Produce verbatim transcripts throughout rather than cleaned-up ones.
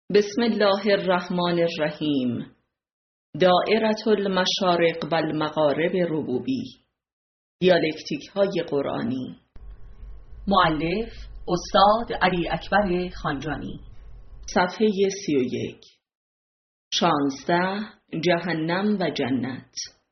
بسم الله الرحمن الرحیم. دائرة المشارق و المغارب ربوبی، دیالکتیک های قرآنی. مؤلف استاد علی اکبر خانجانی. صفحه سی و یک. شانزده. جهنم و جنت.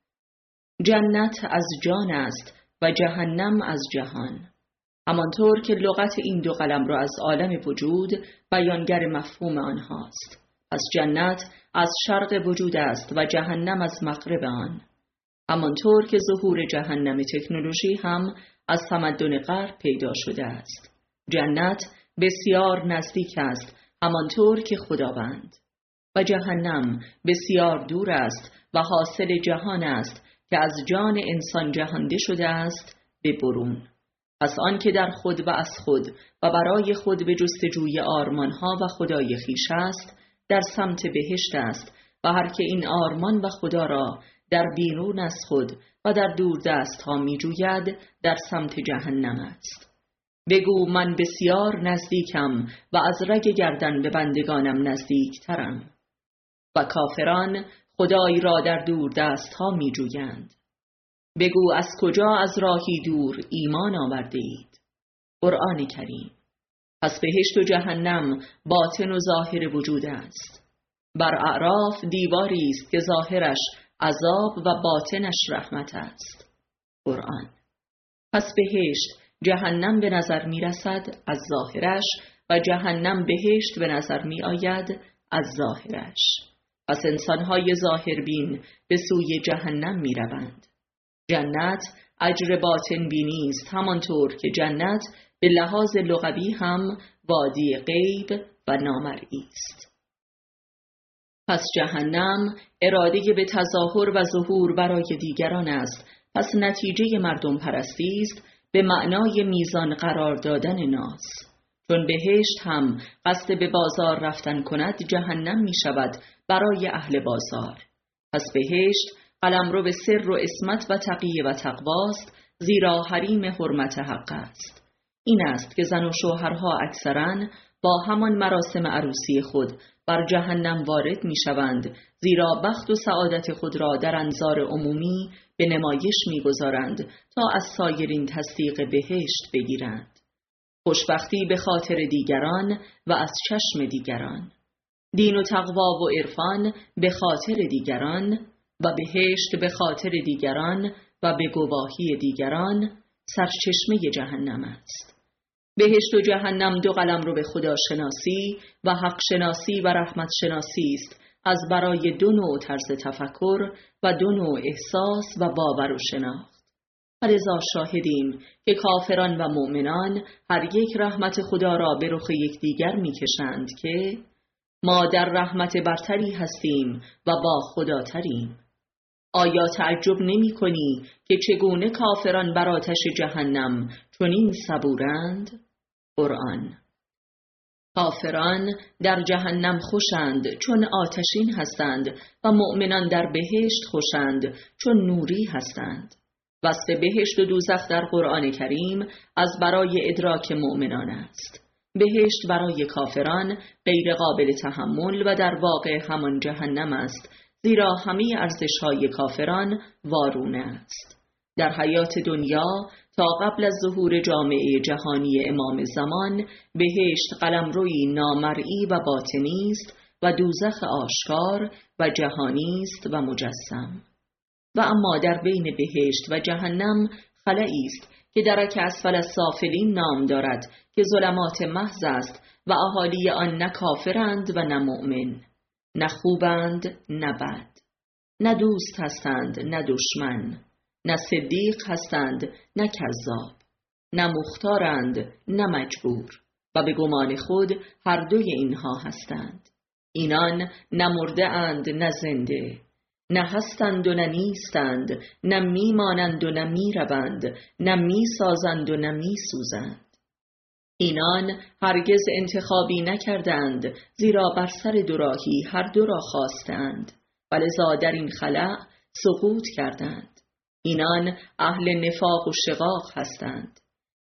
جنت از جان است و جهنم از جهان، همانطور که لغت این دو قلم را از عالم وجود بیانگر مفهوم آنهاست. پس جنت از شرق وجود است و جهنم از مغرب آن، همانطور که ظهور جهنم تکنولوژی هم از تمدن غرب پیدا شده است. جنت بسیار نزدیک است، همانطور که خداوند، و جهنم بسیار دور است و حاصل جهان است که از جان انسان جهانده شده است به برون. پس آن که در خود و از خود و برای خود به جستجوی آرمانها و خدای خویش است، در سمت بهشت است، و هر که این آرمان و خدا را در بیرون از خود و در دور دست ها می جوید، در سمت جهنم است. بگو من بسیار نزدیکم و از رگ گردن به بندگانم نزدیک ترم. و کافران خدای را در دور دست ها می جویند. بگو از کجا از راهی دور ایمان آورده اید؟ قرآن کریم. پس بهشت و جهنم باطن و ظاهر وجود است. بر اعراف دیواری است که ظاهرش عذاب و باطنش رحمت است. قرآن. پس بهشت جهنم به نظر می رسد از ظاهرش و جهنم بهشت به نظر می آید از ظاهرش. پس انسانهای ظاهربین به سوی جهنم می روند. جنت اجر باطن بینی است، همانطور که جنت به لحاظ لغوی هم وادی غیب و نامرئی است. پس جهنم اراده به تظاهر و ظهور برای دیگران است. پس نتیجه مردم پرستی است به معنای میزان قرار دادن ناز. چون بهشت هم قصد به بازار رفتن کند، جهنم می شود برای اهل بازار. پس بهشت قلمرو به سر و عصمت و تقیه و تقواست، زیرا حریم حرمت حق است. این است که زن و شوهرها اکثراً با همان مراسم عروسی خود بر جهنم وارد می شوند، زیرا بخت و سعادت خود را در انظار عمومی به نمایش می گذارند تا از سایرین تصدیق بهشت بگیرند. خوشبختی به خاطر دیگران و از چشم دیگران، دین و تقوا و عرفان به خاطر دیگران و بهشت به خاطر دیگران و به گواهی دیگران سرچشمه جهنم است. بهشت و جهنم دو قلم رو به خدا شناسی و حق شناسی و رحمت شناسی است، از برای دو نوع طرز تفکر و دو نوع احساس و باور و شناخت. لذا شاهدیم که کافران و مؤمنان هر یک رحمت خدا را به رخ یکدیگر میکشند که ما در رحمت برتری هستیم و با خدا تریم. آیا تعجب نمی کنی که چگونه کافران بر آتش جهنم چنین صبورند؟ قرآن. کافران در جهنم خوشند چون آتشین هستند و مؤمنان در بهشت خوشند چون نوری هستند. وصف بهشت و دوزخ در قرآن کریم از برای ادراک مؤمنان است. بهشت برای کافران غیر قابل تحمل و در واقع همان جهنم است، زیرا همه ارزش‌های کافران وارونه است. در حیات دنیا تا قبل از ظهور جامعه جهانی امام زمان، بهشت قلمرویی نامرئی و باطنی است و دوزخ آشکار و جهانی است و مجسم. و اما در بین بهشت و جهنم خلایی است که درک اسفل السافلین نام دارد، که ظلمات محض است و اهالی آن نه کافرند و نه مؤمن، نه خوبند نه بد، نه دوست هستند نه دشمن، نه صدیق هستند نه کذاب، نه مختارند نه مجبور، و به گمان خود هر دوی اینها هستند. اینان نه مرده اند نه زنده، نه هستند و نه نیستند، نه میمانند و نه میروند، نه میسازند و نه میسوزند. اینان هرگز انتخابی نکردند، زیرا بر سر دوراهی هر دو را خواستند و لذا در این خلأ سقوط کردند. اینان اهل نفاق و شقاق هستند.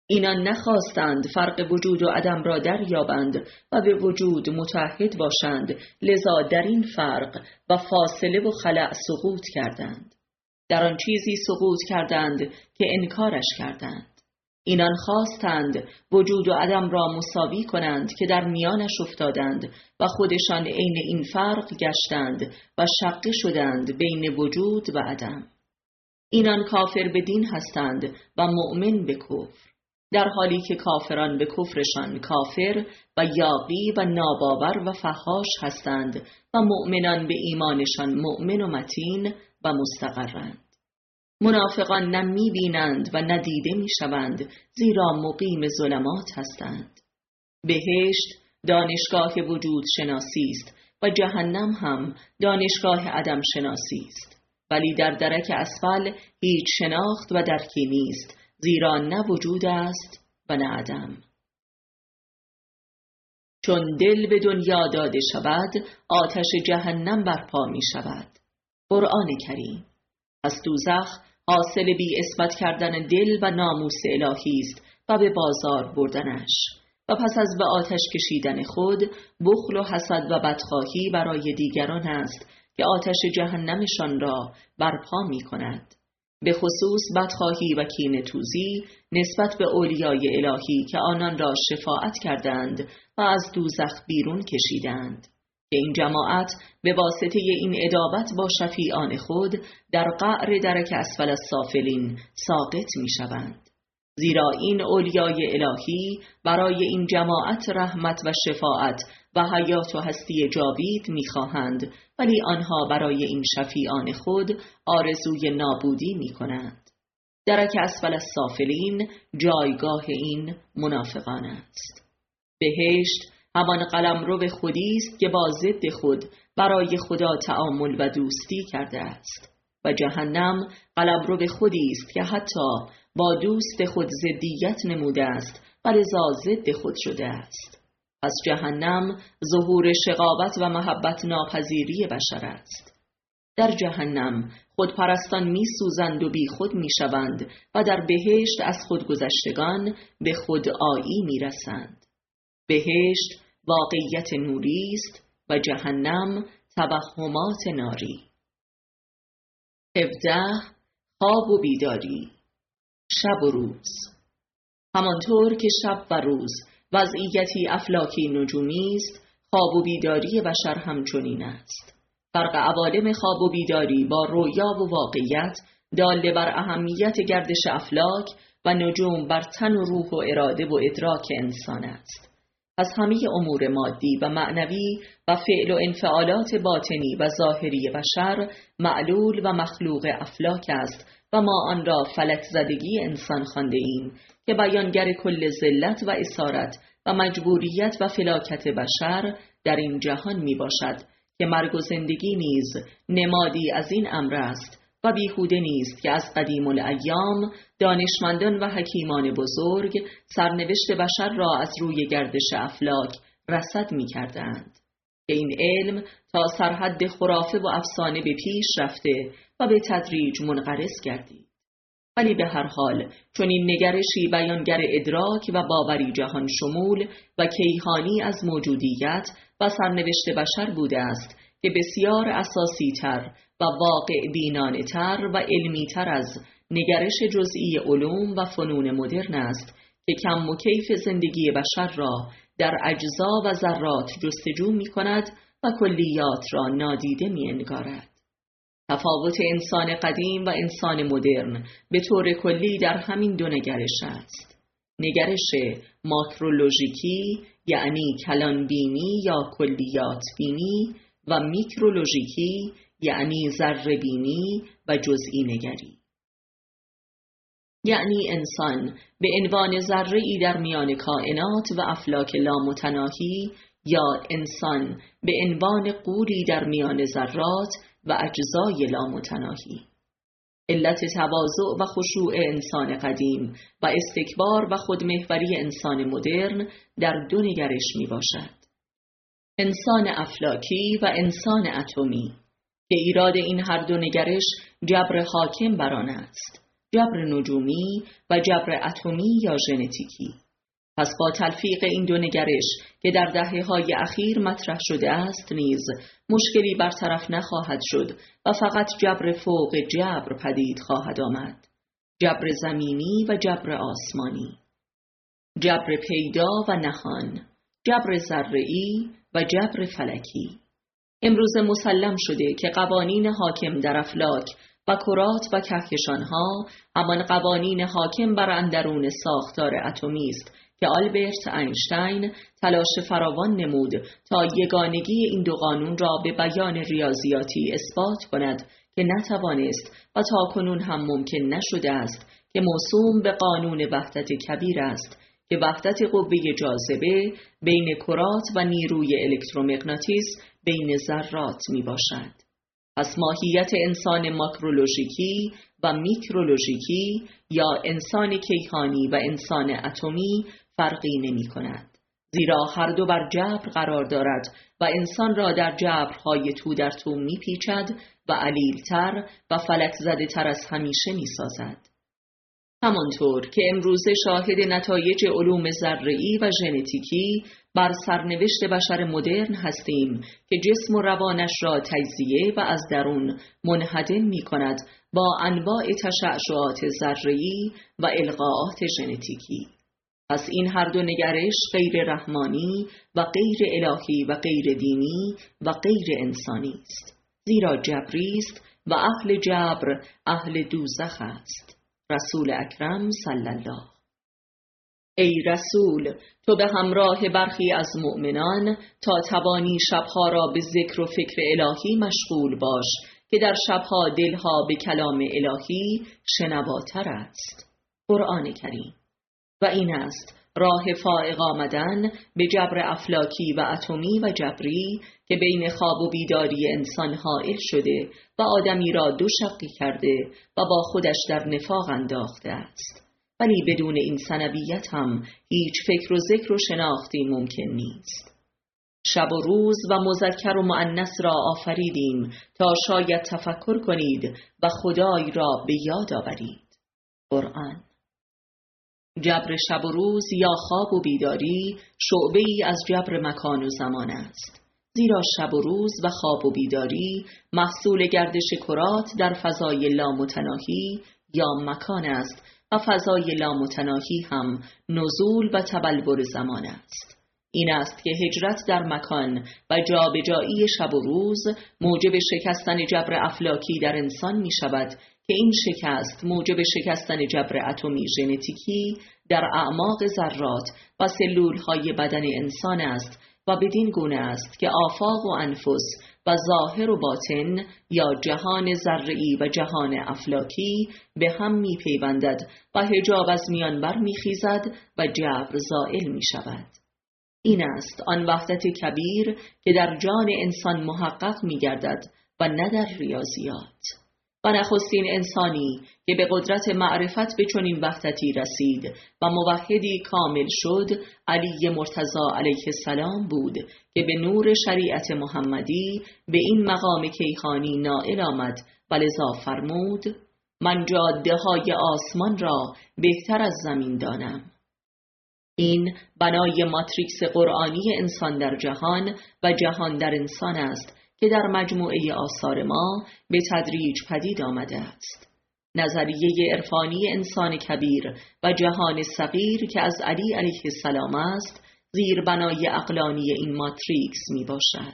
اینان نخواستند فرق وجود و عدم را دریابند و به وجود متحد باشند، لذا در این فرق و فاصله و خلأ سقوط کردند. در آن چیزی سقوط کردند که انکارش کردند. اینان خواستند وجود و عدم را مساوی کنند که در میانش افتادند و خودشان عین این فرق گشتند و شقه شدند بین وجود و عدم. اینان کافر به دین هستند و مؤمن به کفر، در حالی که کافران به کفرشان کافر و یاغی و ناباور و فحاش هستند و مؤمنان به ایمانشان مؤمن و متین و مستقرند. منافقان نه می بینند و نه دیده می شوند، زیرا مقیم ظلمات هستند. بهشت دانشگاه وجود شناسی است و جهنم هم دانشگاه عدم شناسی است، ولی در درک اسفل هیچ شناخت و درکی نیست، زیرا نه وجود است و نه عدم. چون دل به دنیا داده شود، آتش جهنم برپا می شود. قرآن کریم. پس دوزخ حاصل بی اثبات کردن دل و ناموس الهی است و به بازار بردنش، و پس از به آتش کشیدن خود بخل و حسد و بدخواهی برای دیگران است که آتش جهنمشان را برپا می کند. به خصوص بدخواهی و کینه‌توزی نسبت به اولیای الهی که آنان را شفاعت کردند و از دوزخ بیرون کشیدند، که این جماعت به واسطه این ادابت با شفیعان خود در قعر درک اسفل السافلین ساقط می شوند. زیرا این اولیای الهی برای این جماعت رحمت و شفاعت و حیات و هستی جاوید می خواهند، ولی آنها برای این شفیعان خود آرزوی نابودی می کنند. درک اسفل السافلین جایگاه این منافقان است. بهشت همان قلمرو خودی است که با ضد خود برای خدا تعامل و دوستی کرده است، و جهنم قلمرو خودی است که حتی با دوست خود ضدیت نموده است و لذا ضد خود شده است. پس جهنم ظهور شقاوت و محبت ناپذیری بشر است. در جهنم خودپرستان می سوزند و بی خود می شوند و در بهشت از خودگذشتگان به خودآیی می رسند. بهشت واقعیت نوری است و جهنم توهمات ناری. هفده. خواب و بیداری. شب و روز. همانطور که شب و روز وضعیتی افلاکی نجومی است، خواب و بیداری بشر همچنین است. فرق عوالم خواب و بیداری با رویا و واقعیت دال بر اهمیت گردش افلاک و نجوم بر تن و روح و اراده و ادراک انسان است. پس همه امور مادی و معنوی و فعل و انفعالات باطنی و ظاهری بشر معلول و مخلوق افلاک است و ما آن را فلک زدگی انسان خوانده ایم که بیانگر کل ذلت و اسارت و مجبوریت و فلاکت بشر در این جهان می باشد که مرگ و زندگی نیز نمادی از این امر است و بیهوده نیست که از قدیم الایام دانشمندان و حکیمان بزرگ سرنوشت بشر را از روی گردش افلاک رصد می کردند که این علم تا سرحد خرافه و افسانه به پیش رفته و به تدریج منقرض گردید. ولی به هر حال چون این نگرشی بیانگر ادراک و باوری جهان شمول و کیهانی از موجودیت و سرنوشت بشر بوده است که بسیار اساسی تر و واقع بینانه تر و علمی تر از نگرش جزئی علوم و فنون مدرن است که کم و کیف زندگی بشر را در اجزا و ذرات جستجو می کند و کلیات را نادیده می انگارد. تفاوت انسان قدیم و انسان مدرن به طور کلی در همین دو نگرش است. نگرش ماکرولوژیکی یعنی کلان بینی یا کلیات بینی و میکرولوژیکی یعنی ذره بینی و جزئی نگری. یعنی انسان به عنوان ذره‌ای در میان کائنات و افلاک لامتناهی یا انسان به عنوان غولی در میان ذرات و اجزای لامتناهی. علت تواضع و خشوع انسان قدیم و استکبار و خودمحوری انسان مدرن در دو نگرش می باشد. انسان افلاکی و انسان اتمی که ایراد این هر دو نگرش جبر حاکم بر آن است جبر نجومی و جبر اتمی یا ژنتیکی. پس با تلفیق این دو نگرش که در دهه‌های اخیر مطرح شده است نیز مشکلی برطرف نخواهد شد و فقط جبر فوق جبر پدید خواهد آمد. جبر زمینی و جبر آسمانی، جبر پیدا و نهان، جبر ذره‌ای و جبر فلکی. امروز مسلم شده که قوانین حاکم در افلاک و کرات و کهکشانها همان قوانین حاکم بر اندرون ساختار اتمی است که آلبرت اینشتین تلاش فراوان نمود تا یگانگی این دو قانون را به بیان ریاضیاتی اثبات کند که نتوانست و تاکنون هم ممکن نشده است، که موسوم به قانون وحدت کبیر است که وحدت قوه جاذبه بین کرات و نیروی الکترومغناطیس بین ذرات می باشد. پس ماهیت انسان ماکرولوژیکی و میکرولوژیکی یا انسان کیهانی و انسان اتمی فرقی نمی کند، زیرا هر دو بر جبر قرار دارد و انسان را در جبرهای تو در تو می پیچد و علیلتر و فلک زده تر از همیشه می سازد. همانطور که امروزه شاهد نتایج علوم ذره‌ای و ژنتیکی بر سرنوشت بشر مدرن هستیم که جسم و روانش را تجزیه و از درون منهدم می کند با انواع تشعشعات ذره‌ای و القاءات ژنتیکی. پس این هر دو نگرش غیر رحمانی و غیر الهی و غیر دینی و غیر انسانی است، زیرا جبری است و اهل جبر اهل دوزخ است. رسول اکرم صلی الله. ای رسول، تو به همراه برخی از مؤمنان تا توانی شبها را به ذکر و فکر الهی مشغول باش که در شبها دلها به کلام الهی شنواتر است. قرآن کریم. و این است راه فائق آمدن به جبر افلاکی و اتمی و جبری که بین خواب و بیداری انسان حائل شده و آدمی را دو شقی کرده و با خودش در نفاق انداخته است. ولی بدون این سنویت هم هیچ فکر و ذکر و شناختی ممکن نیست. شب و روز و مذکر و مؤنث را آفریدیم تا شاید تفکر کنید و خدای را به یاد آورید. قرآن. جبر شب و روز یا خواب و بیداری شعبه ای از جبر مکان و زمان است، زیرا شب و روز و خواب و بیداری محصول گردش کرات در فضای لامتناهی یا مکان است و فضای لامتناهی هم نزول و تبلور زمان است. این است که هجرت در مکان و جابجایی شب و روز موجب شکستن جبر افلاکی در انسان می شود که این شکست موجب شکستن جبر اتمی ژنتیکی در اعماق ذرات و سلولهای بدن انسان است و بدین گونه است که آفاق و انفس و ظاهر و باطن یا جهان ذره‌ای و جهان افلاکی به هم می پیوندد و حجاب از میان بر می خیزد و جبر زائل می شود. این است آن وحدت کبیر که در جان انسان محقق می گردد و نه در ریاضیات. و نخستین انسانی که به قدرت معرفت به چنین وحدتی رسید و موحدی کامل شد علی مرتضی علیه السلام بود که به نور شریعت محمدی به این مقام کیهانی نائل آمد و لذا فرمود: من جاده های آسمان را بهتر از زمین دانم. این بنای ماتریکس قرآنی انسان در جهان و جهان در انسان است که در مجموعه آثار ما به تدریج پدید آمده است. نظریه عرفانی انسان کبیر و جهان صغیر که از علی علیه السلام است زیر بنای عقلانی این ماتریکس می باشد.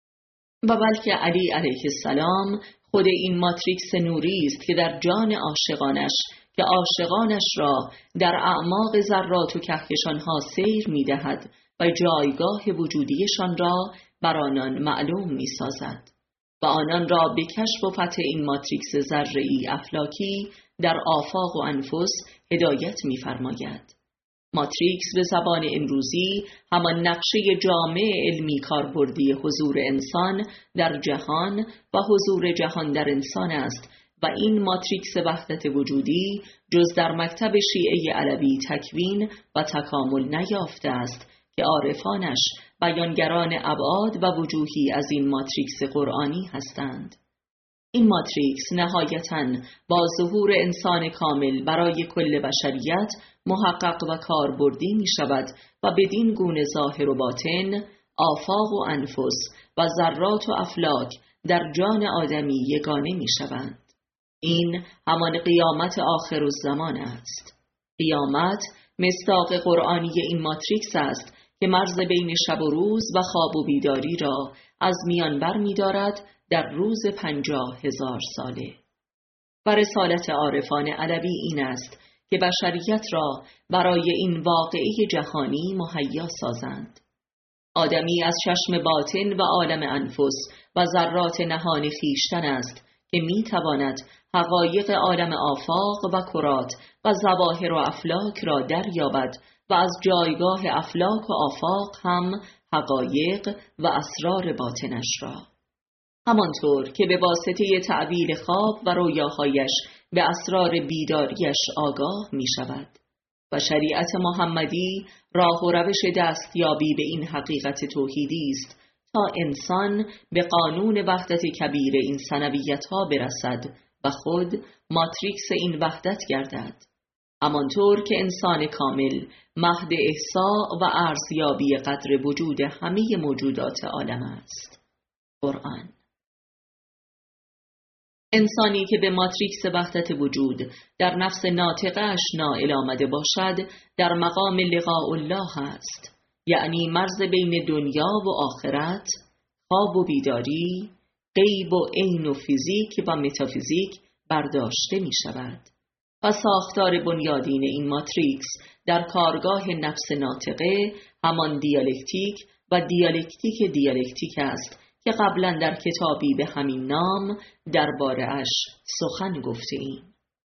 و بلکه علی علیه السلام خود این ماتریکس نوری است که در جان عاشقانش که عاشقانش را در اعماق ذرات و کهکشانها سیر می دهد و جایگاه وجودیشان را بر آنان معلوم می سازد و آنان را به کشف و فتح این ماتریکس ذره‌ای افلاکی در آفاق و انفس هدایت می فرماید. ماتریکس به زبان امروزی همان نقشه جامع علمی کاربردی حضور انسان در جهان و حضور جهان در انسان است و این ماتریکس وحدت وجودی جز در مکتب شیعه علوی تکوین و تکامل نیافته است که عارفانش بیانگران ابعاد و وجوهی از این ماتریکس قرآنی هستند. این ماتریکس نهایتاً با ظهور انسان کامل برای کل بشریت محقق و کاربردی می شود و بدین گونه ظاهر و باطن، آفاق و انفس و ذرات و افلاک در جان آدمی یگانه می شوند. این همان قیامت آخر الزمان است. قیامت مصداق قرآنی این ماتریکس است که مرز بین شب و روز و خواب و بیداری را از میان بر می دارد در روز پنجاه هزار ساله. و رسالت عارفان علوی این است که بشریت را برای این واقعه جهانی مهیا سازند. آدمی از چشم باطن و عالم انفس و ذرات نهان خویشتن است که می تواند حقایق عالم آفاق و کرات و ظواهر و افلاک را دریابد و از جایگاه افلاک و آفاق هم حقایق و اسرار باطنش را. همانطور که به واسطه تعبیر خواب و رویاهایش به اسرار بیداریش آگاه می شود و شریعت محمدی راه و روش دستیابی به این حقیقت توحیدی است تا انسان به قانون وحدت کبیر این ثنویت ها برسد و خود ماتریکس این وحدت گردد. همانطور که انسان کامل مهد احصاء و ارزیابی قدر وجود همه موجودات عالم است. قرآن. انسانی که به ماتریکس وحدت وجود در نفس ناطقه‌اش نائل آمده باشد در مقام لقاء الله است، یعنی مرز بین دنیا و آخرت، خواب و بیداری، غیب و عین و فیزیک و متافیزیک برداشته می شود و ساختار بنیادین این ماتریکس در کارگاه نفس ناطقه همان دیالکتیک و دیالکتیک دیالکتیک است که قبلا در کتابی به همین نام درباره اش سخن گفته ایم.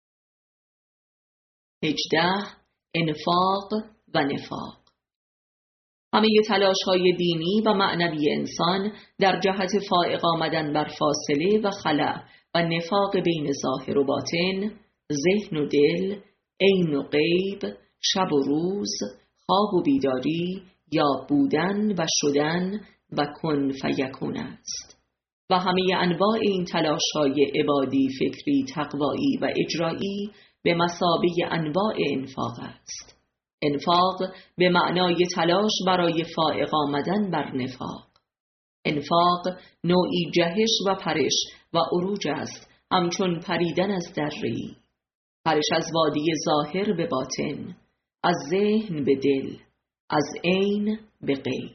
هجده. انفاق و نفاق. همه تلاش‌های دینی و معنوی انسان در جهت فائق آمدن بر فاصله و خلأ و نفاق بین ظاهر و باطن، ذهن و دل، عین و غیب، شب و روز، خواب و بیداری یا بودن و شدن و کن فیکون است و همه انواع این تلاش‌های عبادی، فکری، تقوایی و اجرایی به مثابه انواع انفاق است. انفاق به معنای تلاش برای فائق آمدن بر نفاق. انفاق نوعی جهش و پرش و عروج است، همچون پریدن از دره‌ای، پرش از وادی ظاهر به باطن، از ذهن به دل، از عین به غیب.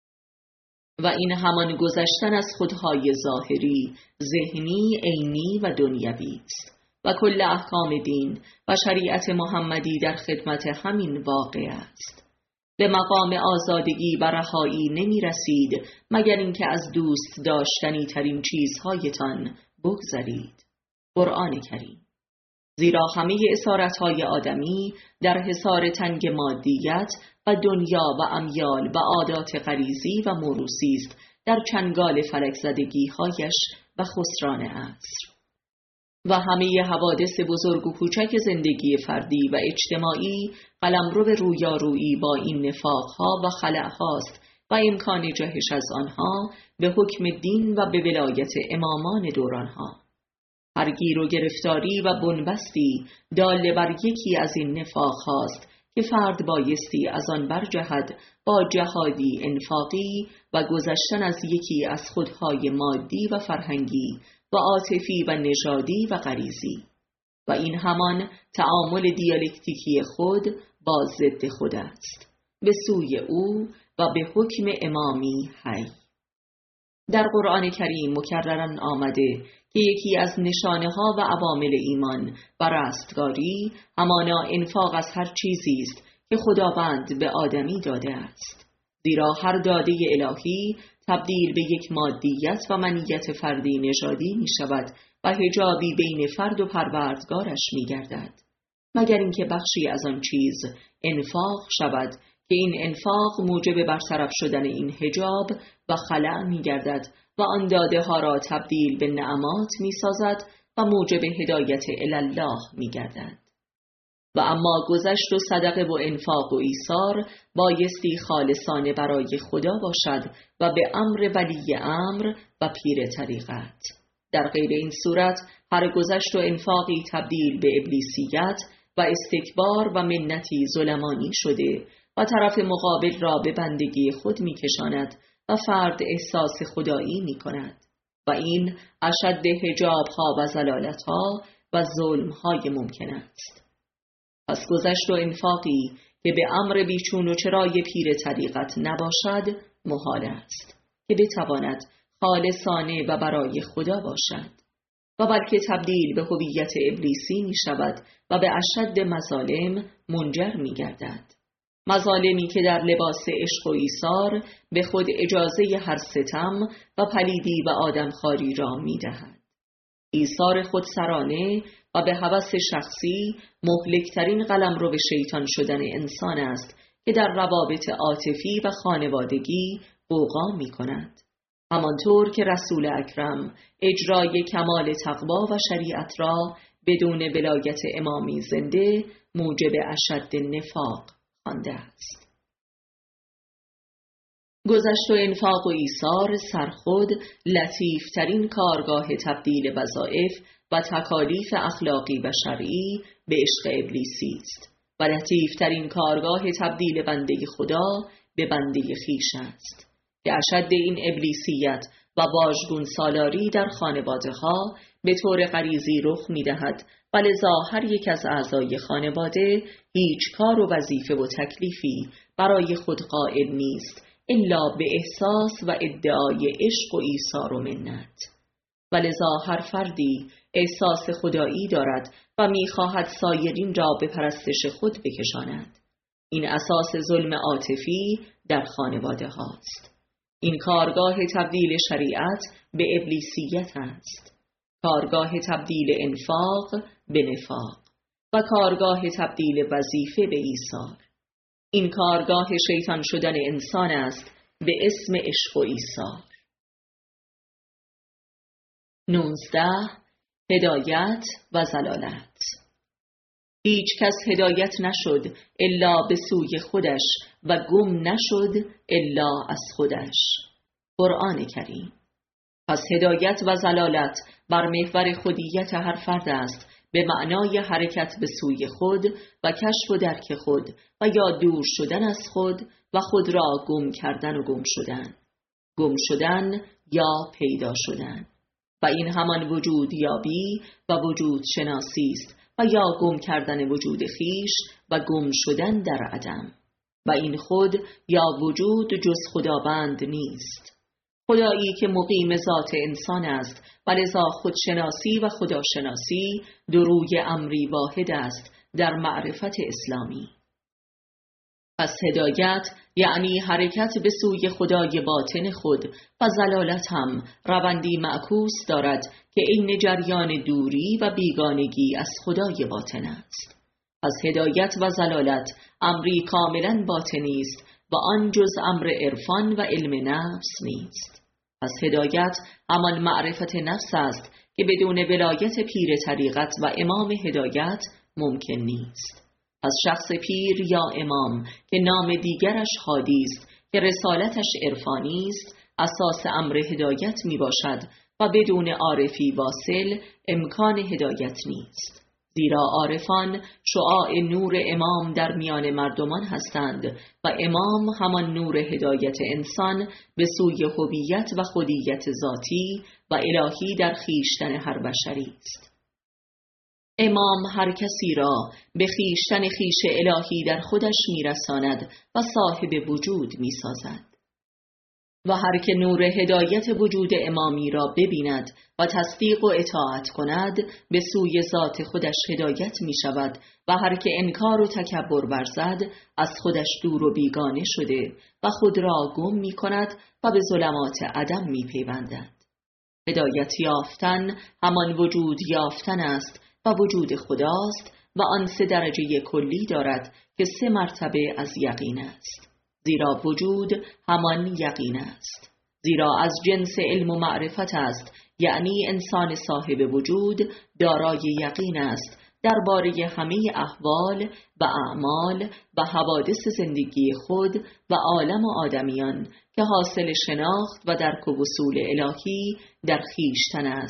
و این همان گذشتن از خودهای ظاهری، ذهنی، عینی و دنیوی است و کل احکام دین و شریعت محمدی در خدمت همین واقع است. به مقام آزادگی و رهایی نمی رسید مگر اینکه از دوست داشتنی ترین چیزهایتان بگذرید. قرآن کریم. زیرا همه اسارتهای آدمی در حصار تنگ مادیت و دنیا و امیال و عادات غریزی و موروثی است در چنگال فلک زدگی‌هایش و خسران عصر. و همه حوادث بزرگ و کوچک زندگی فردی و اجتماعی قلمرو رویارویی با این نفاقها و خلأهاست و امکان جهش از آنها به حکم دین و به ولایت امامان دورانها. هر گیر و گرفتاری و بنبستی دال بر یکی از این نفاق هاست که فرد بایستی از آن برجهد با جهادی انفاقی و گذشتن از یکی از خودهای مادی و فرهنگی و عاطفی و نژادی و غریزی، و این همان تعامل دیالکتیکی خود با ضد خود است به سوی او و به حکم امامی حی. در قرآن کریم مکرراً آمده که یکی از نشانه ها و عوامل ایمان و رستگاری همانا انفاق از هر چیزی است که خداوند به آدمی داده است، زیرا هر داده الهی تبدیل به یک مادیت و منیت فردی نژادی می شود و حجابی بین فرد و پروردگارش می گردد، مگر اینکه بخشی از آن چیز انفاق شود که این انفاق موجب برطرف شدن این حجاب و خلأ می گردد و آن داده ها را تبدیل به نعمات می سازد و موجب هدایت الله می گردد. و اما گذشت و صدقه و انفاق و ایثار بایستی خالصانه برای خدا باشد و به امر ولی امر و پیر طریقت. در غیر این صورت هر گذشت و انفاقی تبدیل به ابلیسیت و استکبار و منتی ظلمانی شده و طرف مقابل را به بندگی خود می کشاند و فرد احساس خدایی می کند و این اشد حجابها و زلالتها و ظلمهای ممکن است. پس گذشت و انفاقی که به امر بیچون و چرای پیر طریقت نباشد محال است که بتواند خالصانه و برای خدا باشد و بلکه تبدیل به هویت ابلیسی می شود و به اشد مظالم منجر می گردد. مظالمی که در لباس عشق و ایثار به خود اجازه هر ستم و پلیدی و آدمخواری را می دهد. ایثار خودسرانه و به هوس شخصی مهلکترین قلمرو به شیطان شدن انسان است که در روابط عاطفی و خانوادگی غوغا می کند. همانطور که رسول اکرم اجرای کمال تقوا و شریعت را بدون ولایت امامی زنده موجب اشد نفاق خوانده است. گذشت و انفاق و ایثار سرخود لطیفترین کارگاه تبدیل وظایف و تکالیف اخلاقی و شرعی به عشق ابلیسی است و لطیفترین کارگاه تبدیل بنده خدا به بنده خویش است که اشد این ابلیسیت و واژگون سالاری در خانواده ها به طور غریزی رخ می دهد و لذا هر یک از اعضای خانواده هیچ کار و وظیفه و تکلیفی برای خود قائل نیست الا به احساس و ادعای عشق و ایثار و منت و لذا هر فردی احساس خدایی دارد و می‌خواهد سایرین را به پرستش خود بکشاند. این اساس ظلم عاطفی در خانواده هاست. این کارگاه تبدیل شریعت به ابلیسیت است. کارگاه تبدیل انفاق به نفاق و کارگاه تبدیل وظیفه به ایثار. این کارگاه شیطان شدن انسان است به اسم عشق و ایثار. نوزده. هدایت و ضلالت. هیچ کس هدایت نشد الا به سوی خودش و گم نشد الا از خودش. قرآن کریم. پس هدایت و ضلالت بر محور خودیت هر فرد است به معنای حرکت به سوی خود و کشف و درک خود و یا دور شدن از خود و خود را گم کردن و گم شدن. گم شدن یا پیدا شدن. و این همان وجود یابی و وجود شناسی است و یا گم کردن وجود خیش و گم شدن در عدم. و این خود یا وجود جز خداوند نیست. خدایی که مقیم ذات انسان است و لذا خودشناسی و خداشناسی دو روی امری واحد است در معرفت اسلامی. پس هدایت یعنی حرکت به سوی خدای باطن خود و ضلالت هم روندی معکوس دارد که عین جریان دوری و بیگانگی از خدای باطن است. پس هدایت و ضلالت امری کاملا باطنی است و آن جز امر عرفان و علم نفس نیست. پس هدایت همان معرفت نفس است که بدون ولایت پیر طریقت و امام هدایت ممکن نیست. از شخص پیر یا امام که نام دیگرش هادی است که رسالتش عرفانی است اساس امر هدایت می باشد و بدون عارفی واصل امکان هدایت نیست. زیرا عارفان شعاع نور امام در میان مردمان هستند و امام همان نور هدایت انسان به سوی هویت و خودیت ذاتی و الهی در خویشتن هر بشری است. امام هر کسی را به خویشتن خویش الهی در خودش میرساند و صاحب وجود میسازد. و هر که نور هدایت وجود امامی را ببیند و تصدیق و اطاعت کند به سوی ذات خودش هدایت می شود و هر که انکار و تکبر ورزد از خودش دور و بیگانه شده و خود را گم می کند و به ظلمات عدم می پیوندد. هدایت یافتن همان وجود یافتن است و وجود خداست و آن سه درجه کلی دارد که سه مرتبه از یقین است. زیرا وجود همان یقین است. زیرا از جنس علم و معرفت است، یعنی انسان صاحب وجود دارای یقین است درباره همه احوال و اعمال و حوادث زندگی خود و عالم و آدمیان که حاصل شناخت و درک و وصول الهی در خویشتن است.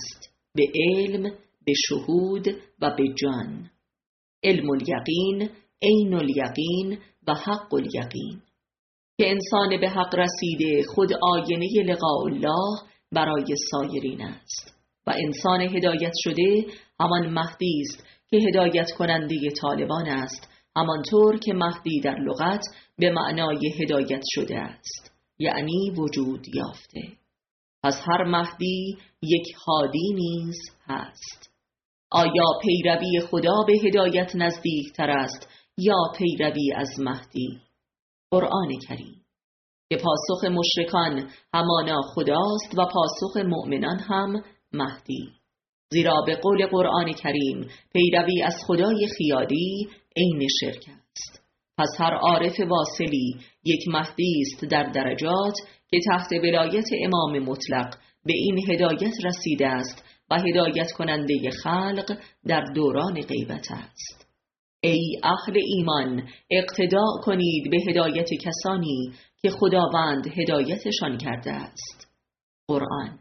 به علم، به شهود و به جان. علم الیقین، عین الیقین و حق الیقین، که انسان به حق رسیده خود آینه لقاء الله برای سایرین است و انسان هدایت شده همان مهدی است که هدایت کننده طالبان است، همانطور که مهدی در لغت به معنای هدایت شده است، یعنی وجود یافته. پس هر مهدی یک هادی نیز هست. آیا پیروی خدا به هدایت نزدیک تر است یا پیروی از مهدی؟ قرآن کریم که پاسخ مشرکان همانا خداست و پاسخ مؤمنان هم مهدی، زیرا به قول قرآن کریم پیروی از خدای خیالی عین شرک است. پس هر عارف واصلی یک مهدی است در درجات که تحت ولایت امام مطلق به این هدایت رسیده است و هدایت کننده خلق در دوران غیبت است. ای اهل ایمان، اقتداء کنید به هدایت کسانی که خداوند هدایتشان کرده است. قرآن.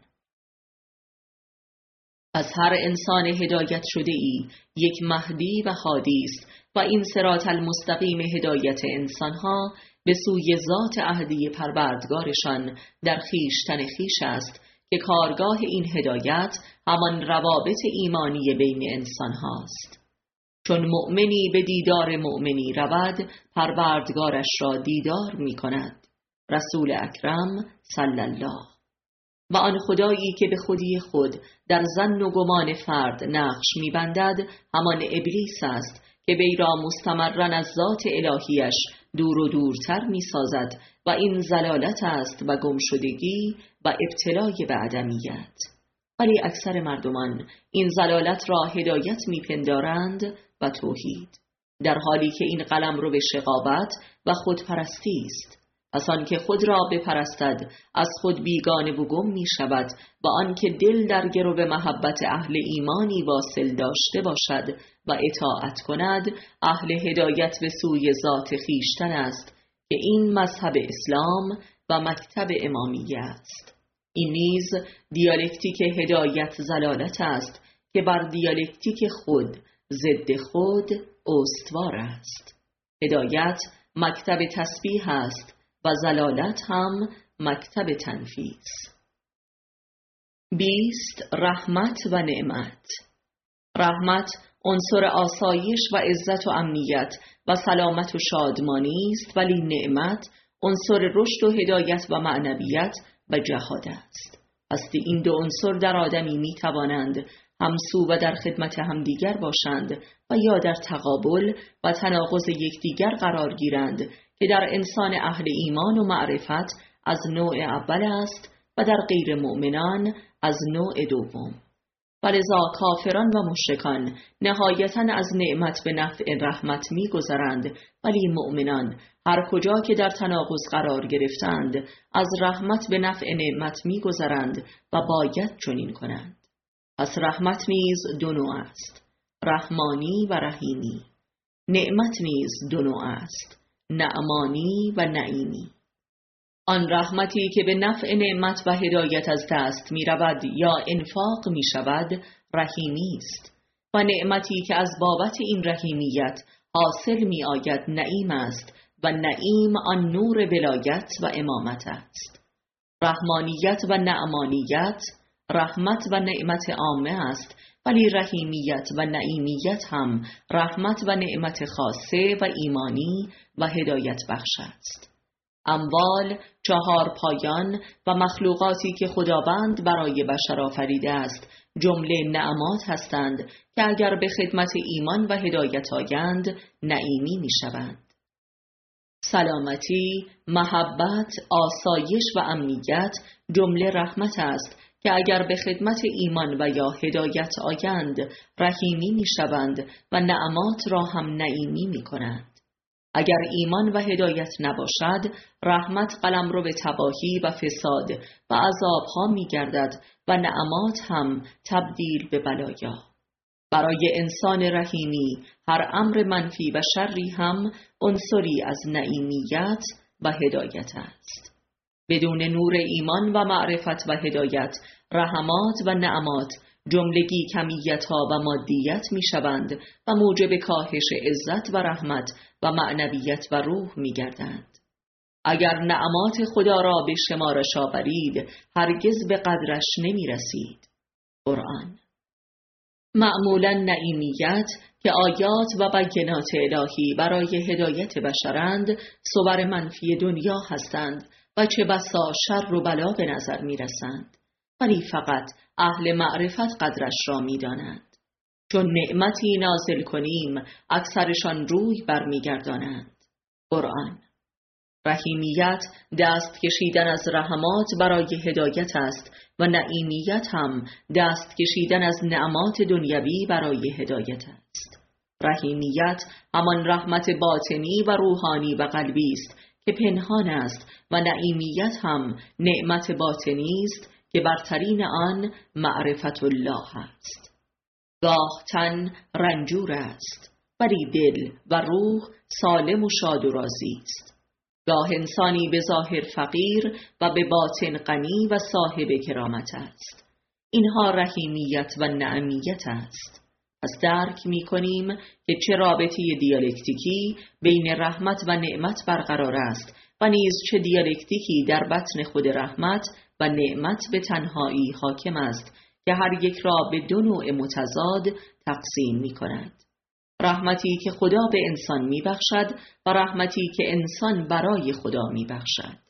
از هر انسان هدایت شده ای یک مهدی و هادی است و این صراط المستقیم هدایت انسانها به سوی ذات احدی پروردگارشان در خیشتن خیش است که کارگاه این هدایت همان روابط ایمانی بین انسان هاست. چون مؤمنی به دیدار مؤمنی رود، پروردگارش را دیدار می کند. رسول اکرم صلی الله. و آن خدایی که به خودی خود در ظن و گمان فرد نقش می بندد همان ابلیس است که وی را مستمرن از ذات الهیش دور و دورتر می سازد و این ضلالت است و گمشدگی و ابتلای به عدمیت. ولی اکثر مردمان این ضلالت را هدایت می پندارند و توحید، در حالی که این قلمرو به شقاوت و خودپرستی است. پس آن که خود را بپرستد از خود بیگانه و گم می شود و آن که دل در گرو محبت اهل ایمانی واصل داشته باشد و اطاعت کند، اهل هدایت به سوی ذات خیشتن است که این مذهب اسلام و مکتب امامیه است. این نیز دیالکتیک هدایت ضلالت است که بر دیالکتیک خود ضد خود استوار است. هدایت مکتب تسبیح است و ضلالت هم مکتب تنفیس. بیست. رحمت و نعمت. رحمت عنصر آسایش و عزت و امنیت و سلامت و شادمانی است، ولی نعمت عنصر رشد و هدایت و معنویت و جهاد است. پس این دو عنصر در آدمی می توانند همسو و در خدمت همدیگر باشند و یا در تقابل و تناقض یکدیگر قرار گیرند که در انسان اهل ایمان و معرفت از نوع اول است و در غیر مؤمنان از نوع دوم. ولذا کافران و مشرکان نهایتاً از نعمت به نفع رحمت می گذرند، ولی مؤمنان هر کجا که در تناقض قرار گرفتند از رحمت به نفع نعمت می گذرند و باید چنین کنند. پس رحمت نیز دو نوع است، رحمانی و رحیمی. نعمت نیز دو نوع است، نعمانی و نعیمی. آن رحمتی که به نفع نعمت و هدایت از دست می رود یا انفاق می شود رحیمی است و نعمتی که از بابت این رحیمیت حاصل می آید نعیم است و نعیم آن نور ولایت و امامت است. رحمانیت و نعمانیت رحمت و نعمت عامه است، ولی رحیمیت و نعیمیت هم رحمت و نعمت خاصه و ایمانی و هدایت بخش است. اموال، چهار پایان و مخلوقاتی که خداوند برای بشر آفریده است جمله نعمات هستند که اگر به خدمت ایمان و هدایت آیند نعیمی می شوند. سلامتی، محبت، آسایش و امنیت جمله رحمت است که اگر به خدمت ایمان و یا هدایت آیند رحیمی می شوند و نعمات را هم نعیمی می کنند. اگر ایمان و هدایت نباشد رحمت قلمرو به تباهی و فساد و عذابها می گردد و نعمات هم تبدیل به بلایا. برای انسان رحیمی هر امر منفی و شری هم عنصری از نعیمیت و هدایت است. بدون نور ایمان و معرفت و هدایت رحمات و نعمات جملگی کمیت ها و مادیت می شوند و موجب کاهش عزت و رحمت و معنویت و روح می گردند. اگر نعمات خدا را به شمارش آورید هرگز به قدرش نمی رسید. قرآن. معمولا نعیمیت که آیات و بینات الهی برای هدایت بشرند صور منفی دنیا هستند و چه بسا شر و بلا به نظر می رسند، ولی فقط اهل معرفت قدرش را می دانند. چون نعمتی نازل کنیم اکثرشان روی برمی گردانند. قرآن. رحیمیت دست کشیدن از رحمات برای هدایت است و نعیمیت هم دست کشیدن از نعمات دنیوی برای هدایت است. رحیمیت همان رحمت باطنی و روحانی و قلبی است که پنهان است و نعیمیت هم نعمت باطنی است که برترین آن معرفت الله است. گاه تن رنجور است ولی دل و روح سالم و شاد و راضی است. گاه انسانی به ظاهر فقیر و به باطن غنی و صاحب کرامت است. اینها رحیمیت و نعیمیت است. پس درک می کنیم که چه رابطه دیالکتیکی بین رحمت و نعمت برقرار است و نیز چه دیالکتیکی در بطن خود رحمت و نعمت به تنهایی حاکم است که هر یک را به دو نوع متضاد تقسیم می کند. رحمتی که خدا به انسان می بخشد و رحمتی که انسان برای خدا می بخشد.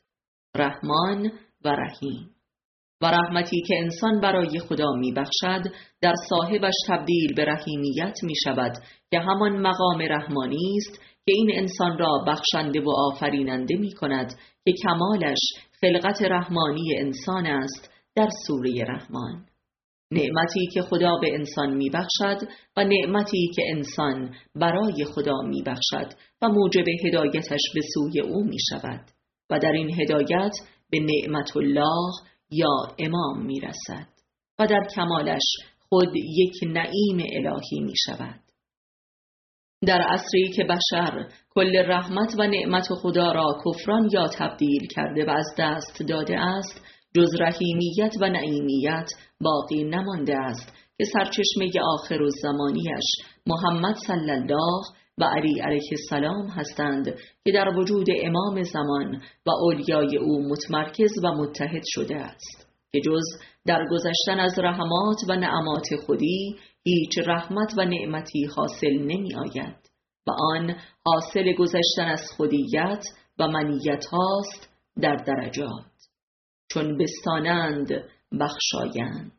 رحمان و رحیم. و رحمتی که انسان برای خدا می بخشد در صاحبش تبدیل به رحیمیت می شود که همان مقام رحمانی است که این انسان را بخشنده و آفریننده می کند که کمالش خلقت رحمانی انسان است در سوره رحمان. نعمتی که خدا به انسان می بخشد و نعمتی که انسان برای خدا می بخشد و موجب هدایتش به سوی او می شود و در این هدایت به نعمت الله یا امام می رسد و در کمالش خود یک نعیم الهی می شود. در عصری که بشر کل رحمت و نعمت خدا را کفران یا تبدیل کرده و از دست داده است، جز رحیمیت و نعیمیت باقی نمانده است که سرچشمه آخر الزمانیش محمد صلی الله و علی علیه السلام هستند که در وجود امام زمان و اولیای او متمرکز و متحد شده است که جز در گذشتن از رحمات و نعمات خودی هیچ رحمت و نعمتی حاصل نمی آید و آن حاصل گذشتن از خودیت و منیت هاست در درجات، چون بستانند بخشایند.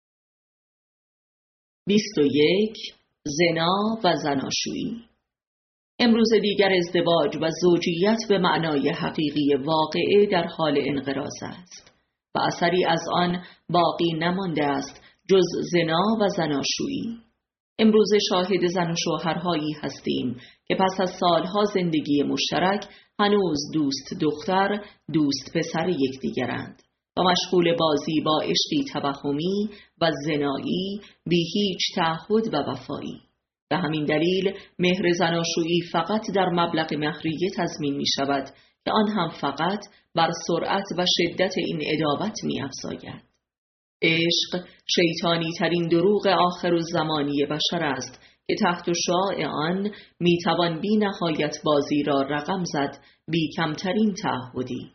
بیست و یک. زنا و زناشویی. امروز دیگر ازدواج و زوجیت به معنای حقیقی واقعه در حال انقراض است و اثری از آن باقی نمانده است جز زنا و زناشویی. امروز شاهد زن و شوهرهایی هستیم که پس از سالها زندگی مشترک هنوز دوست دختر دوست پسر یکدیگرند و مشغول بازی با عشقی توهمی و زنایی بی هیچ تعهد و وفایی. به همین دلیل مهر زناشویی فقط در مبلغ مهریه تضمین می شود که آن هم فقط بر سرعت و شدت این عداوت می افزاید. عشق شیطانی ترین دروغ آخر الزمانی بشر است که تحت شعاع آن می توان بی نهایت بازی را رقم زد بی کمترین تعهدی.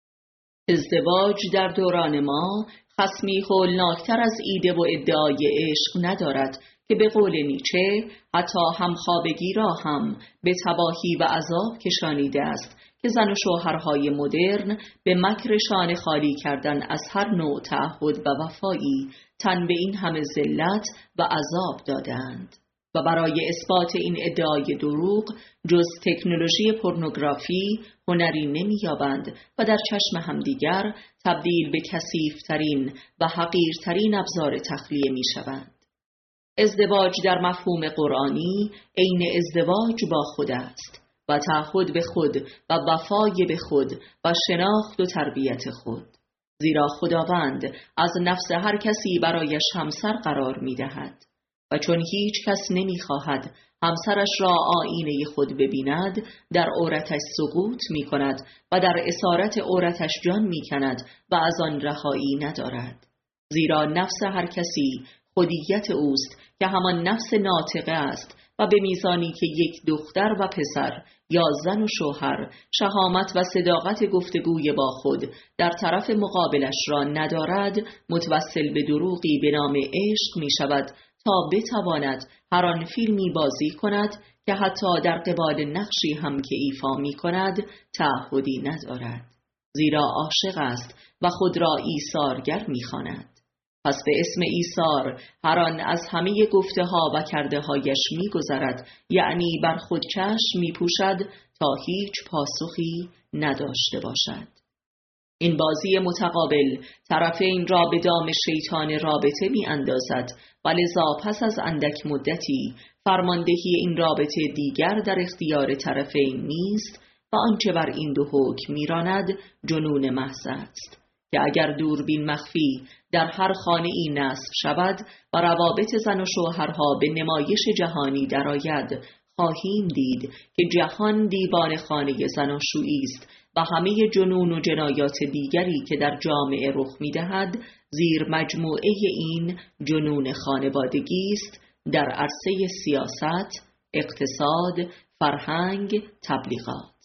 ازدواج در دوران ما خصمی هولناکتر از ایده و ادعای عشق ندارد که به قول نیچه حتی همخوابگی را هم به تباهی و عذاب کشانیده است که زن و شوهرهای مدرن به مکرشان خالی کردن از هر نوع تعهد و وفایی تن به این همه ذلت و عذاب دادند و برای اثبات این ادعای دروغ جز تکنولوژی پورنوگرافی هنری نمی‌یابند و در چشم همدیگر تبدیل به کثیف‌ترین و حقیرترین ابزار تخلیه می‌شوند. ازدواج در مفهوم قرآنی عین ازدواج با خود است و تعهد به خود و وفای به خود و شناخت و تربیت خود، زیرا خداوند از نفس هر کسی برایش همسر قرار می‌دهد و چون هیچ کس نمی‌خواهد همسرش را آینه خود ببیند در عورتش سقوط می‌کند و در اسارت عورتش جان می‌کند و از آن رهایی ندارد، زیرا نفس هر کسی خودیت اوست که همان نفس ناطقه است و به میزانی که یک دختر و پسر یا زن و شوهر شهامت و صداقت گفتگوی با خود در طرف مقابلش را ندارد، متوسل به دروغی به نام عشق می شود تا بتواند هر آن فیلمی بازی کند که حتی در قبال نقشی هم که ایفا می کند تعهدی ندارد، زیرا عاشق است و خود را ایثارگر می خواند. پس به اسم ایثار هر آن از همه گفته ها و کرده هایش می گذرد، یعنی بر خود چشم می پوشد تا هیچ پاسخی نداشته باشد. این بازی متقابل طرفین را به دام شیطان رابطه می اندازد و لذا پس از اندک مدتی فرماندهی این رابطه دیگر در اختیار طرفین نیست و آنچه بر این دو حکم میراند جنون محض است که اگر دوربین مخفی در هر خانه ای نصب شود و روابط زن و شوهرها به نمایش جهانی درآید، خواهیم دید که جهان دیوان خانه زناشویی است و همه جنون و جنایات دیگری که در جامعه رخ می‌دهد زیر مجموعه این جنون خانوادگی است در عرصه سیاست، اقتصاد، فرهنگ، تبلیغات.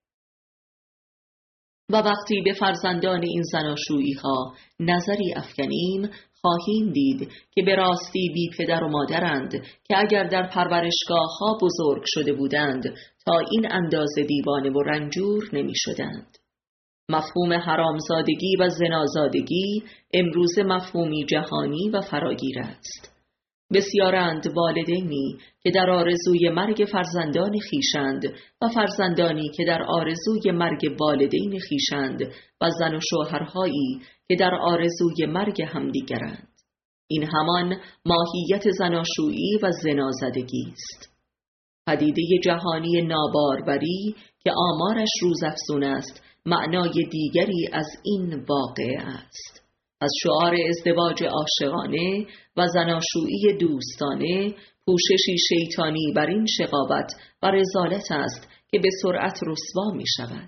و وقتی به فرزندان این زناشویی ها نظری افکنیم، خواهیم دید که به راستی بی پدر و مادرند که اگر در پرورشگاه ها بزرگ شده بودند تا این اندازه دیوانه و رنجور نمی شدند. مفهوم حرامزادگی و زنازادگی امروز مفهومی جهانی و فراگیر است. بسیارند والدینی که در آرزوی مرگ فرزندان خیشند و فرزندانی که در آرزوی مرگ والدین خیشند و زن و شوهرهایی که در آرزوی مرگ همدیگرند. این همان ماهیت زناشویی و زنازدگی است. پدیده جهانی ناباروری که آمارش روزافزون است، معنای دیگری از این واقعه است. از شعار ازدواج عاشقانه و زناشویی دوستانه پوششی شیطانی بر این شقاوت و رذالت است که به سرعت رسوا می شود.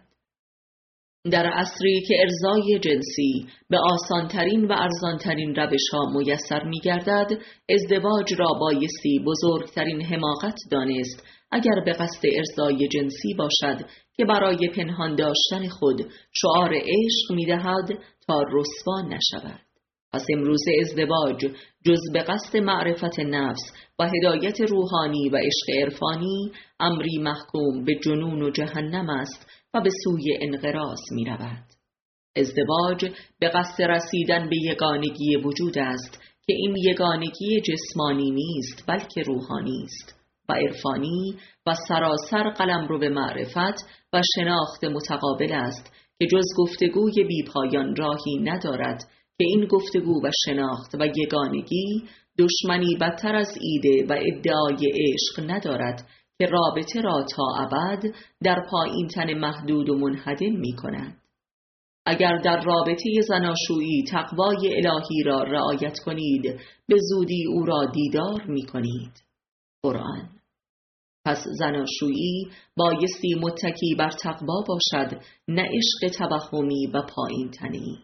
در عصری که ارضای جنسی به آسانترین و ارزانترین روش ها میسر می گردد، ازدواج را بایستی بزرگترین حماقت دانست اگر به قصد ارضای جنسی باشد که برای پنهان داشتن خود شعار عشق می دهد تا رسوا نشود. پس امروز ازدواج جز به قصد معرفت نفس و هدایت روحانی و عشق عرفانی امری محکوم به جنون و جهنم است و به سوی انقراض می رود. ازدواج به قصد رسیدن به یگانگی وجود است که این یگانگی جسمانی نیست بلکه روحانی است و عرفانی و سراسر قلمرو به معرفت و شناخت متقابل است که جز گفتگوی بیپایان راهی ندارد که این گفتگو و شناخت و یگانگی دشمنی بدتر از ایده و ادعای عشق ندارد که رابطه را تا ابد در پایین تن محدود و منهدم می کند. اگر در رابطه زناشویی تقوای الهی را رعایت کنید، به زودی او را دیدار می کنید. قرآن. پس زناشویی بایستی متکی بر تقوا باشد، نه عشق توهمی و پایین تنی.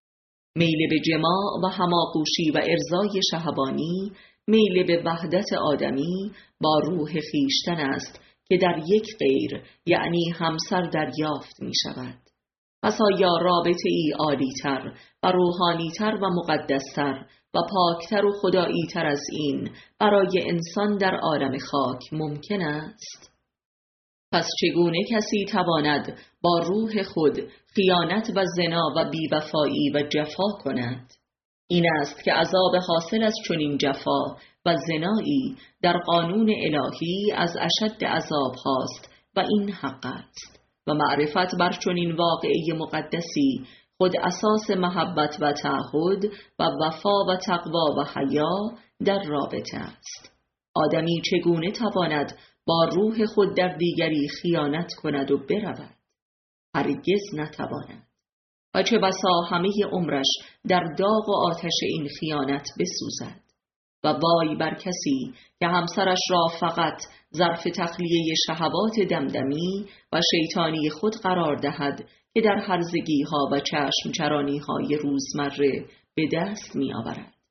میل به جماع و هماغوشی و ارضای شهوانی، میل به وحدت آدمی با روح خیشتن است که در یک غیر یعنی همسر دریافت می شود. پس آیا رابطه ای عالی‌تر و روحانی‌تر و مقدستر و پاکتر و خدایی‌تر از این برای انسان در عالم خاک ممکن است؟ پس چگونه کسی تواند با روح خود خیانت و زنا و بیوفایی و جفا کند؟ این است که عذاب حاصل از چنین جفا و زنایی در قانون الهی از اشد عذاب هاست و این حق است و معرفت بر چنین واقعه مقدسی خود اساس محبت و تعهد و وفا و تقوا و حیا در رابطه است. آدمی چگونه تواند با روح خود در دیگری خیانت کند و برود؟ هرگز نتواند. و چه بسا همه عمرش در داغ و آتش این خیانت بسوزد. و وای بر کسی که همسرش را فقط ظرف تخلیه شهوات دمدمی و شیطانی خود قرار دهد که در هرزگی ها و چشم چرانی های روزمره به دست می آورد.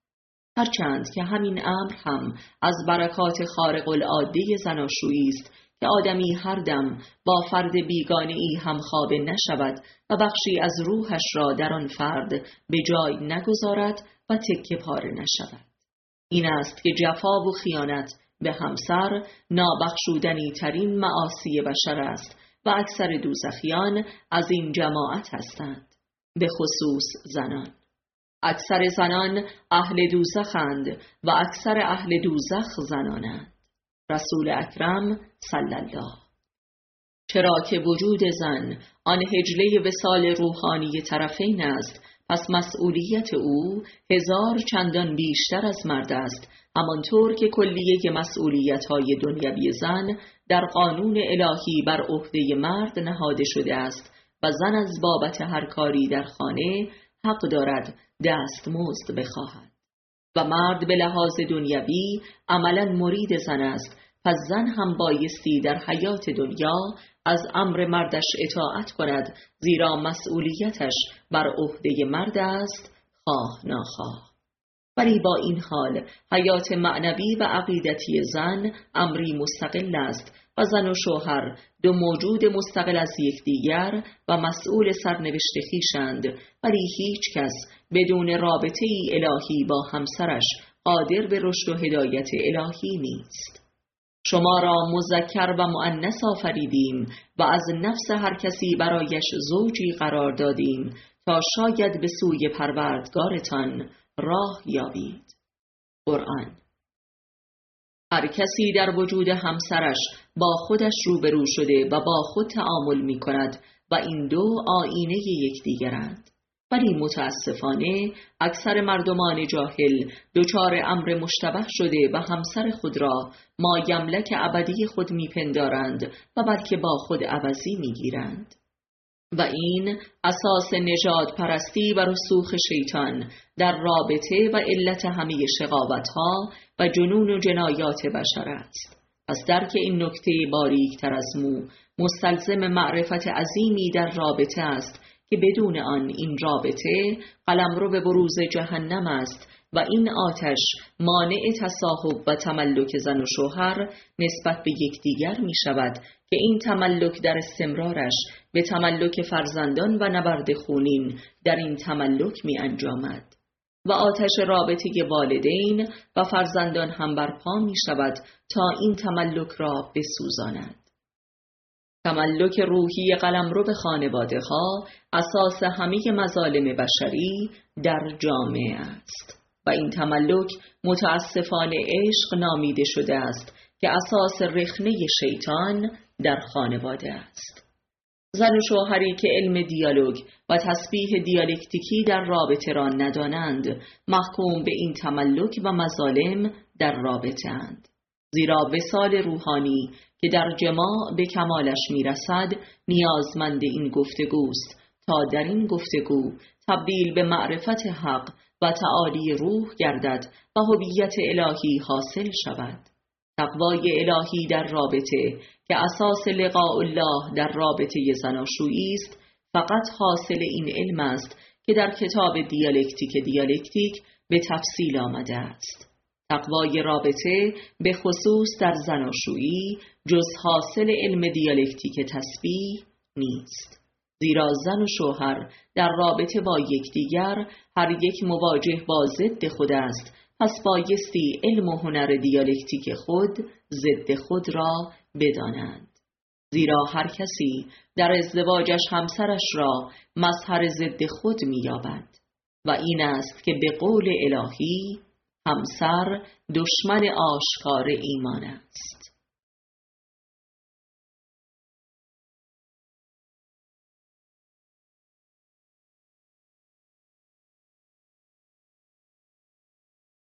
هرچند که همین امر هم از برکات خارق العاده زناشویی است که آدمی هر دم با فرد بیگانه ای همخوابه نشود و بخشی از روحش را در آن فرد به جای نگذارد و تکه پاره نشود. این است که جفا و خیانت به همسر نابخشودنی ترین معاصی بشر است و اکثر دوزخیان از این جماعت هستند، به خصوص زنان. اکثر زنان اهل دوزخند و اکثر اهل دوزخ زنانند. رسول اکرم صلی الله. چرا که وجود زن آن حجله وصال روحانی طرفین است، پس مسئولیت او هزار چندان بیشتر از مرد است، همانطور که کلیه مسئولیت‌های دنیوی زن در قانون الهی بر عهده مرد نهاده شده است و زن از بابت هر کاری در خانه حق دارد دستمزد بخواهد و مرد به لحاظ دنیوی عملاً مرید زن است. پس زن هم بایستی در حیات دنیا از امر مردش اطاعت کند، زیرا مسئولیتش بر عهده مرد است، خواه ناخواه. ولی با این حال حیات معنوی و عقیدتی زن امری مستقل است و زن و شوهر دو موجود مستقل از یکدیگر و مسئول سرنوشت خویشند، ولی هیچ کس بدون رابطه الهی با همسرش قادر به رشد و هدایت الهی نیست. شما را مذکر و مؤنث آفریدیم و از نفس هر کسی برایش زوجی قرار دادیم تا شاید به سوی پروردگارتان راه یابید. قرآن. هر کسی در وجود همسرش با خودش روبرو شده و با خود تعامل می کند و این دو آینه یکدیگرند. ولی متاسفانه اکثر مردمان جاهل دچار امر مشتبه شده و همسر خود را ما یملک ابدی خود میپندارند و بلکه با خود عوضی میگیرند. و این اساس نژاد پرستی و رسوخ شیطان در رابطه و علت همه شقاوت‌ها و جنون و جنایات بشر است. پس درک این نکته باریک‌تر از مو مستلزم معرفت عظیمی در رابطه است که بدون آن این رابطه قلمرو به بروز جهنم است و این آتش مانع تصاحب و تملک زن و شوهر نسبت به یکدیگر می شود که این تملک در استمرارش به تملک فرزندان و نبرد خونین در این تملک می انجامد و آتش رابطه والدین و فرزندان هم برپا می شود تا این تملک را بسوزاند. تملک روحی قلمرو به خانواده ها اساس همه مظالم بشری در جامعه است و این تملک متاسفانه عشق نامیده شده است که اساس رخنه شیطان در خانواده است. زن و شوهری که علم دیالوگ و تسبیح دیالکتیکی در رابطه را ندانند محکوم به این تملک و مظالم در رابطه اند، زیرا وصال روحانی که در جماع به کمالش میرسد نیازمند این گفتگوست تا در این گفتگو تبدیل به معرفت حق و تعالی روح گردد و هویت الهی حاصل شود. تقوای الهی در رابطه که اساس لقاء الله در رابطه زناشویی است فقط حاصل این علم است که در کتاب دیالکتیک دیالکتیک به تفصیل آمده است. تقوای رابطه به خصوص در زناشویی جز حاصل علم دیالکتیک تسبیح نیست، زیرا زن و شوهر در رابطه با یکدیگر هر یک مواجه با ضد خود است، پس بایستی علم و هنر دیالکتیک خود ضد خود را بدانند، زیرا هر کسی در ازدواجش همسرش را مظهر ضد خود می‌یابد و این است که به قول الهی همسر دشمن آشکار ایمان است.